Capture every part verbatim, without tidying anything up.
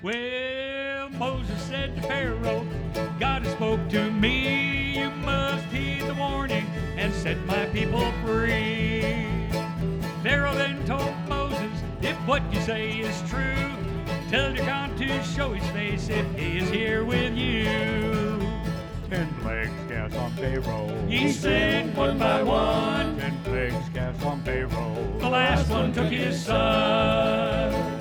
Well, Moses said to Pharaoh, God has spoke to me, you must heed the warning and set my people free. Pharaoh then told Moses, if what you say is true, tell your God to show his face if he is here with you. Ten plagues cast on Pharaoh. He sent one by one. Ten plagues cast on Pharaoh. The last one took his son.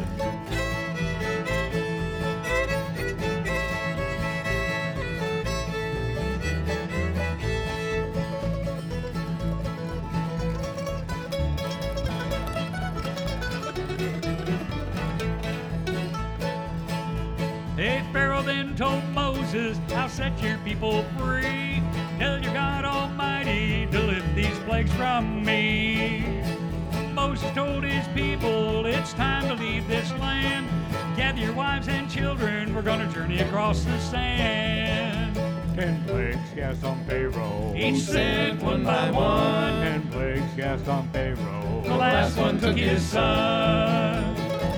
Hey, Pharaoh then told Moses, I'll set your people free. Tell your God Almighty to lift these plagues from me. Moses told his people, it's time to leave this land. Gather your wives and children, we're gonna journey across the sand. Ten plagues cast on Pharaoh. Each sent one by one. Ten plagues cast on Pharaoh. The last one took his son.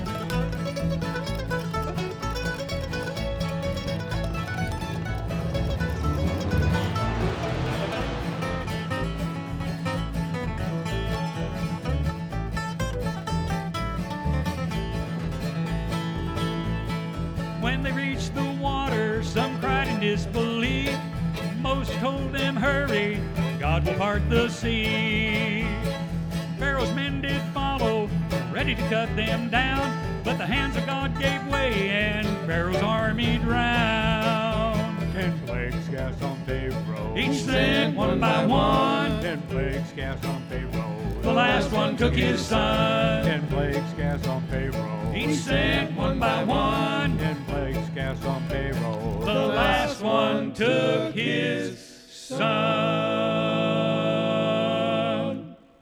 When they reached the water, some cried in disbelief. Moses told them, hurry, God will part the sea. Pharaoh's men did follow, ready to cut them down, but the hands of God gave way and Pharaoh's army drowned. Ten plagues cast on Pharaoh. Each sent one by one. Ten plagues cast on Pharaoh. The last one took his son. Ten plagues cast on Pharaoh. Each sent one by one. Ten plagues cast on Pharaoh. The last one took his son.